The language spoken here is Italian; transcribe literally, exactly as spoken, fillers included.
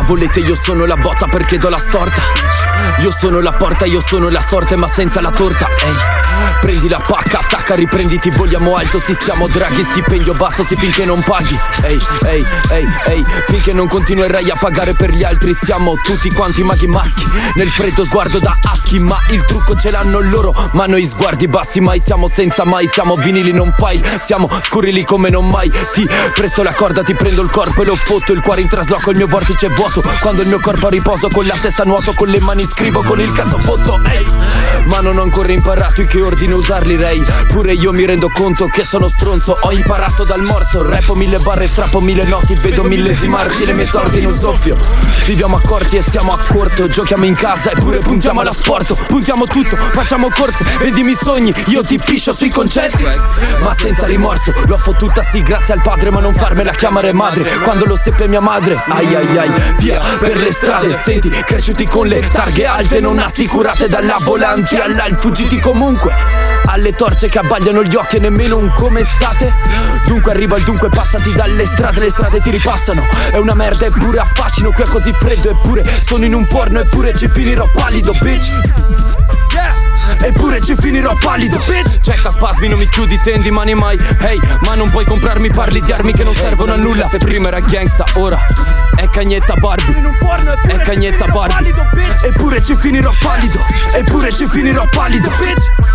volete, io sono la botta perché do la storta. Io sono la porta, io sono la sorte ma senza la torta. Ehi, prendi la pacca, attacca, riprenditi, vogliamo alto, sì siamo draghi, stipendio basso sì finché non paghi. Ehi, ehi, ehi, ehi, finché non continuerai a pagare per gli altri. Siamo tutti quanti maghi maschi, nel freddo sguardo da husky, ma il trucco ce l'hanno loro, ma noi sguardi bassi mai siamo senza mai. Siamo vinili non file, siamo scurili come non mai. Ti presto la corda, ti prendo il corpo e lo fotto, il cuore in trasloco, il mio vortice è vuoto. Quando il mio corpo a riposo, con la testa nuoto, con le mani scrivo, con il cazzo fotto. Ehi, ma non ho ancora imparato in che ordine usarli rei. Pure io mi rendo conto che sono stronzo, ho imparato dal morso. Rappo mille barre, strappo mille noti, vedo millesimarsi le mie sorti in un soffio. Viviamo accorti e siamo a corto, giochiamo in casa eppure puntiamo all'asporto. Puntiamo tutto, facciamo corse, vendimi i sogni, io ti piscio sui concetti, ma senza rimorso. L'ho fottuta sì grazie al padre, ma non farmela chiamare madre. Quando lo seppe mia madre, ai ai ai, via per le strade. Senti, cresciuti con le targhe alte, non assicurate dalla volanti all'al, fuggiti comunque alle torce che abbagliano gli occhi e nemmeno un come state. Dunque arriva il dunque, passati dalle strade, le strade ti ripassano. È una merda eppure affascino, qui è così freddo eppure sono in un forno, eppure ci finirò pallido, bitch. Eppure ci finirò pallido, bitch. Checca spasmi, non mi chiudi, tendi mani mai. Hey, ma non puoi comprarmi, parli di armi che non servono a nulla. Se prima era gangsta, ora è cagnetta Barbie. È cagnetta Barbie. Eppure ci finirò pallido, eppure ci finirò pallido, bitch.